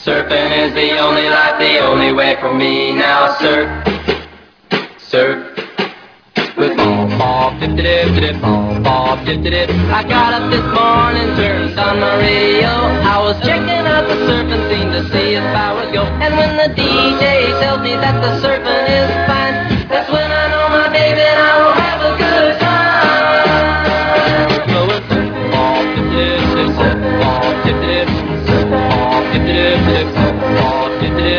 Surfing is the only life, the only way for me. Now surf, surf. With ball, ball, dip, dip, dip, ball, ball, dip, dip. I got up this morning, turned on my radio. I was checking out the surfing scene to see if I would go. And when the DJ tells me that the surfing